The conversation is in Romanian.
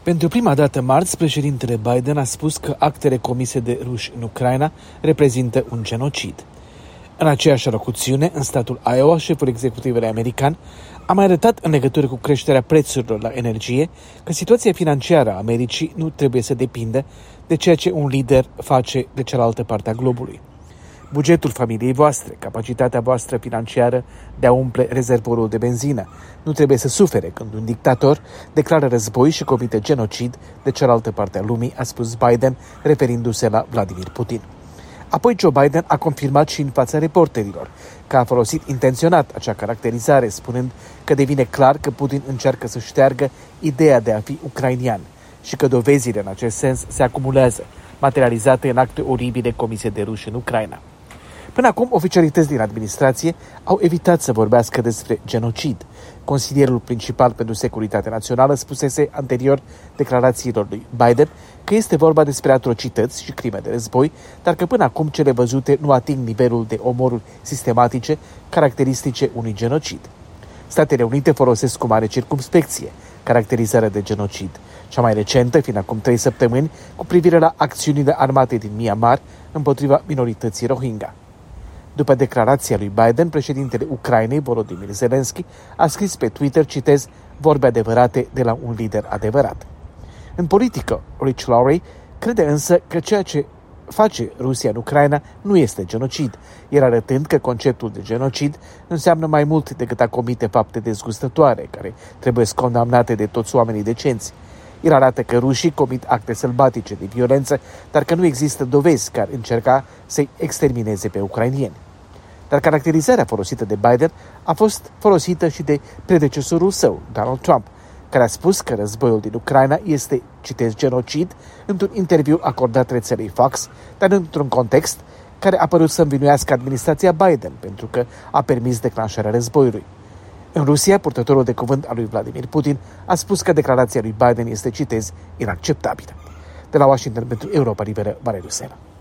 Pentru prima dată marți, președintele Biden a spus că actele comise de ruși în Ucraina reprezintă un genocid. În aceeași alocuțiune, în statul Iowa, șeful executivului american a mai arătat în legătură cu creșterea prețurilor la energie că situația financiară a Americii nu trebuie să depindă de ceea ce un lider face de cealaltă parte a globului. Bugetul familiei voastre, capacitatea voastră financiară de a umple rezervorul de benzină, nu trebuie să sufere când un dictator declară război și comite genocid de cealaltă parte a lumii, a spus Biden, referindu-se la Vladimir Putin. Apoi Joe Biden a confirmat și în fața reporterilor că a folosit intenționat acea caracterizare, spunând că devine clar că Putin încearcă să șteargă ideea de a fi ucrainian și că dovezile în acest sens se acumulează, materializate în acte oribile comise de ruși în Ucraina. Până acum, oficialități din administrație au evitat să vorbească despre genocid. Consilierul principal pentru securitate națională spusese anterior declarațiilor lui Biden că este vorba despre atrocități și crime de război, dar că până acum cele văzute nu ating nivelul de omoruri sistematice caracteristice unui genocid. Statele Unite folosesc cu mare circumspecție caracterizarea de genocid, cea mai recentă fiind acum 3 săptămâni cu privire la acțiunile armate din Myanmar împotriva minorității Rohingya. După declarația lui Biden, președintele Ucrainei, Volodymyr Zelensky, a scris pe Twitter, citez, vorbe adevărate de la un lider adevărat. În politică, Rich Lowry crede însă că ceea ce face Rusia în Ucraina nu este genocid, el arătând că conceptul de genocid înseamnă mai mult decât a comite fapte dezgustătoare, care trebuie condamnate de toți oamenii decenți. El arată că rușii comit acte sălbatice de violență, dar că nu există dovezi care încerca să-i extermineze pe ucrainieni. Dar caracterizarea folosită de Biden a fost folosită și de predecesorul său, Donald Trump, care a spus că războiul din Ucraina este, citez, genocid, într-un interviu acordat rețelei Fox, dar într-un context care a părut să învinuiască administrația Biden pentru că a permis declanșarea războiului. În Rusia, purtătorul de cuvânt al lui Vladimir Putin a spus că declarația lui Biden este, citez, inacceptabilă. De la Washington pentru Europa Liberă, Valeriu Sena.